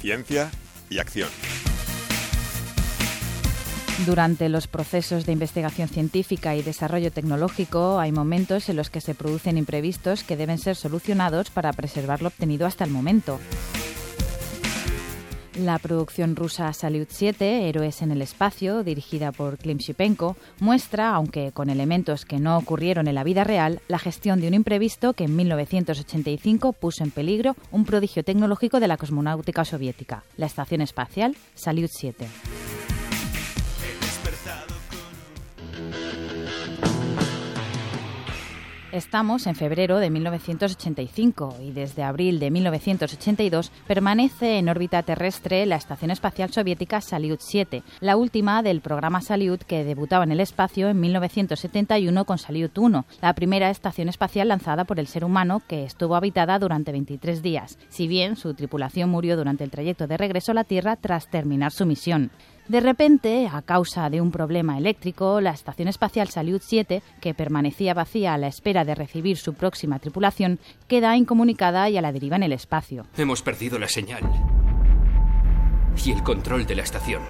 Ciencia y acción. Durante los procesos de investigación científica y desarrollo tecnológico hay momentos en los que se producen imprevistos que deben ser solucionados para preservar lo obtenido hasta el momento. La producción rusa Salyut 7, Héroes en el espacio, dirigida por Klim Shipenko, muestra, aunque con elementos que no ocurrieron en la vida real, la gestión de un imprevisto que en 1985 puso en peligro un prodigio tecnológico de la cosmonáutica soviética, la estación espacial Salyut 7. Estamos en febrero de 1985 y desde abril de 1982 permanece en órbita terrestre la Estación Espacial Soviética Salyut 7, la última del programa Salyut que debutaba en el espacio en 1971 con Salyut 1, la primera estación espacial lanzada por el ser humano que estuvo habitada durante 23 días, si bien su tripulación murió durante el trayecto de regreso a la Tierra tras terminar su misión. De repente, a causa de un problema eléctrico, la Estación Espacial Salyut 7, que permanecía vacía a la espera de recibir su próxima tripulación, queda incomunicada y a la deriva en el espacio. Hemos perdido la señal y el control de la estación.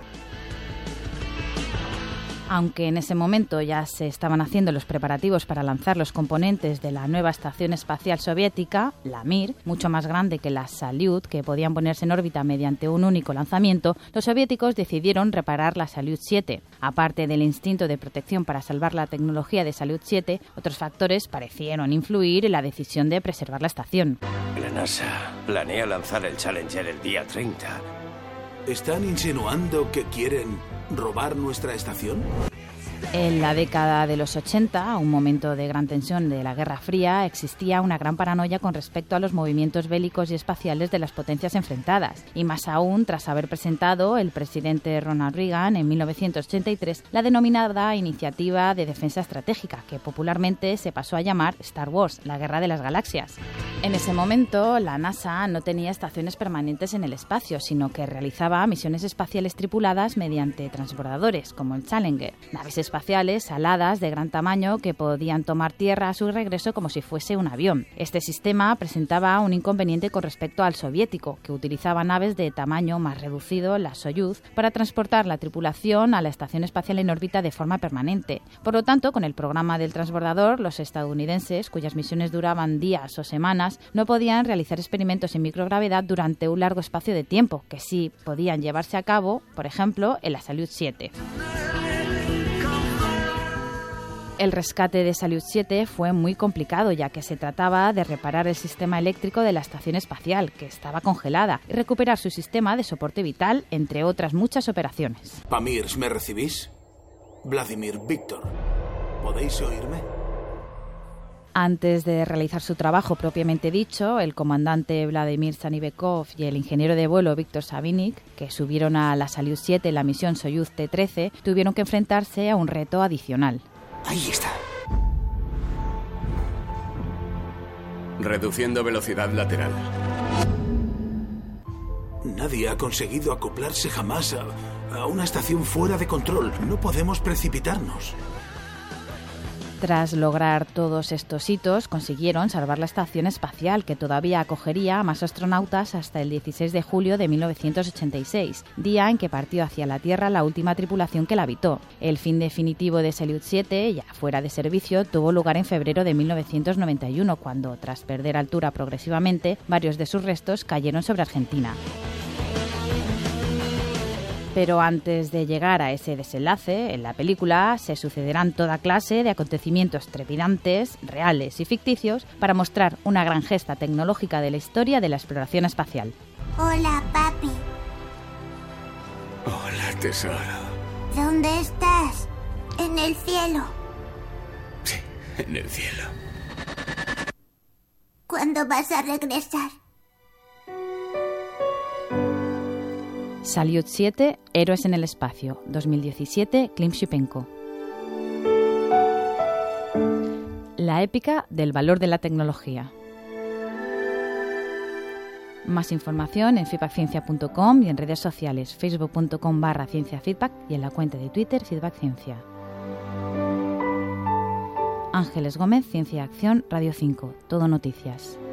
Aunque en ese momento ya se estaban haciendo los preparativos para lanzar los componentes de la nueva estación espacial soviética, la Mir, mucho más grande que la Salyut, que podían ponerse en órbita mediante un único lanzamiento, los soviéticos decidieron reparar la Salyut 7. Aparte del instinto de protección para salvar la tecnología de Salyut 7, otros factores parecieron influir en la decisión de preservar la estación. La NASA planea lanzar el Challenger el día 30. ¿Están insinuando que quieren robar nuestra estación? En la década de los 80, un momento de gran tensión de la Guerra Fría, existía una gran paranoia con respecto a los movimientos bélicos y espaciales de las potencias enfrentadas, y más aún tras haber presentado el presidente Ronald Reagan en 1983 la denominada Iniciativa de Defensa Estratégica, que popularmente se pasó a llamar Star Wars, la Guerra de las Galaxias. En ese momento, la NASA no tenía estaciones permanentes en el espacio, sino que realizaba misiones espaciales tripuladas mediante transbordadores, como el Challenger, naves espaciales aladas de gran tamaño que podían tomar tierra a su regreso como si fuese un avión. Este sistema presentaba un inconveniente con respecto al soviético, que utilizaba naves de tamaño más reducido, la Soyuz, para transportar la tripulación a la estación espacial en órbita de forma permanente. Por lo tanto, con el programa del transbordador, los estadounidenses, cuyas misiones duraban días o semanas, no podían realizar experimentos en microgravedad durante un largo espacio de tiempo, que sí podían llevarse a cabo, por ejemplo, en la Salyut 7. El rescate de Salyut 7 fue muy complicado, ya que se trataba de reparar el sistema eléctrico de la estación espacial, que estaba congelada, y recuperar su sistema de soporte vital, entre otras muchas operaciones. Pamirs, ¿me recibís? Vladimir, Víctor, ¿podéis oírme? Antes de realizar su trabajo propiamente dicho, el comandante Vladimir Zanibekov y el ingeniero de vuelo Víctor Savinik, que subieron a la Salyut 7 en la misión Soyuz T-13, tuvieron que enfrentarse a un reto adicional. Ahí está. Reduciendo velocidad lateral. Nadie ha conseguido acoplarse jamás a una estación fuera de control. No podemos precipitarnos. Tras lograr todos estos hitos, consiguieron salvar la estación espacial, que todavía acogería a más astronautas hasta el 16 de julio de 1986, día en que partió hacia la Tierra la última tripulación que la habitó. El fin definitivo de Salyut 7, ya fuera de servicio, tuvo lugar en febrero de 1991, cuando, tras perder altura progresivamente, varios de sus restos cayeron sobre Argentina. Pero antes de llegar a ese desenlace, en la película se sucederán toda clase de acontecimientos trepidantes, reales y ficticios para mostrar una gran gesta tecnológica de la historia de la exploración espacial. Hola, papi. Hola, tesoro. ¿Dónde estás? En el cielo. Sí, en el cielo. ¿Cuándo vas a regresar? Salyut 7, Héroes en el espacio, 2017, Klim Shipenko. La épica del valor de la tecnología. Más información en feedbackciencia.com y en redes sociales, facebook.com/cienciafeedback y en la cuenta de Twitter feedbackciencia. Ángeles Gómez, Ciencia y Acción, Radio 5, Todo Noticias.